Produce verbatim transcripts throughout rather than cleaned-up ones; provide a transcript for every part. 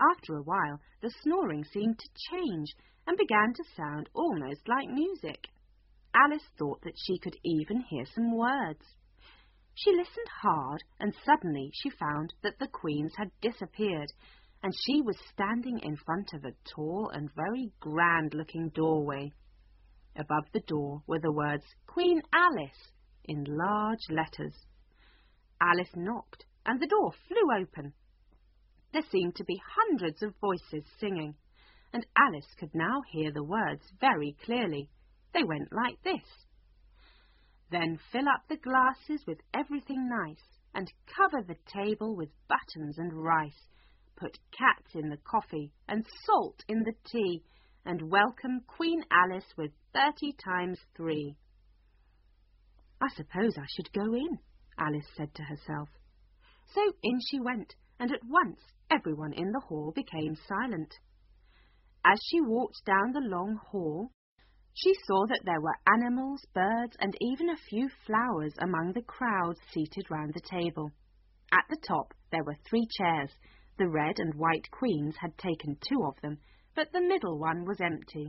After a while, the snoring seemed to change and began to sound almost like music. Alice thought that she could even hear some words. She listened hard, and suddenly she found that the queens had disappeared, and she was standing in front of a tall and very grand-looking doorway. Above the door were the words Queen Alice in large letters. Alice knocked, and the door flew open. There seemed to be hundreds of voices singing, and Alice could now hear the words very clearly. They went like this: "Then fill up the glasses with everything nice, and cover the table with buttons and rice. Put cats in the coffee, and salt in the tea, and welcome Queen Alice with thirty times three." "I suppose I should go in," Alice said to herself. So in she went, and at once everyone in the hall became silent. As she walked down the long hall, she saw that there were animals, birds, and even a few flowers among the crowds seated round the table. At the top there were three chairs. The red and white queens had taken two of them, but the middle one was empty.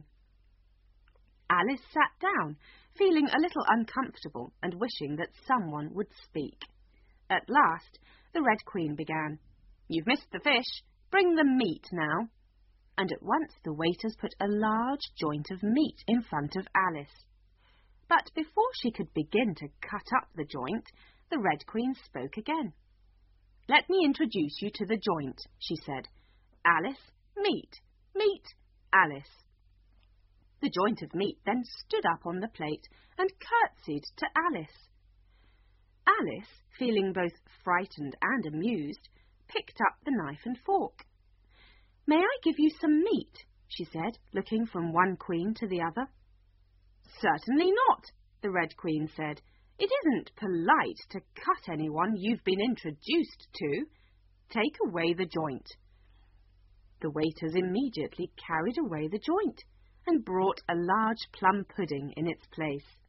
Alice sat down, feeling a little uncomfortable and wishing that someone would speak. At last the Red Queen began. "You've missed the fish. Bring the meat now." And at once the waiters put a large joint of meat in front of Alice. But before she could begin to cut up the joint, the Red Queen spoke again. "Let me introduce you to the joint," she said. "Alice, meat, meat, Alice." The joint of meat then stood up on the plate and curtsied to Alice. Alice, feeling both frightened and amused, picked up the knife and fork. "May I give you some meat?" she said, looking from one queen to the other. "Certainly not," the Red Queen said. "It isn't polite to cut anyone you've been introduced to. Take away the joint." The waiters immediately carried away the joint and brought a large plum pudding in its place.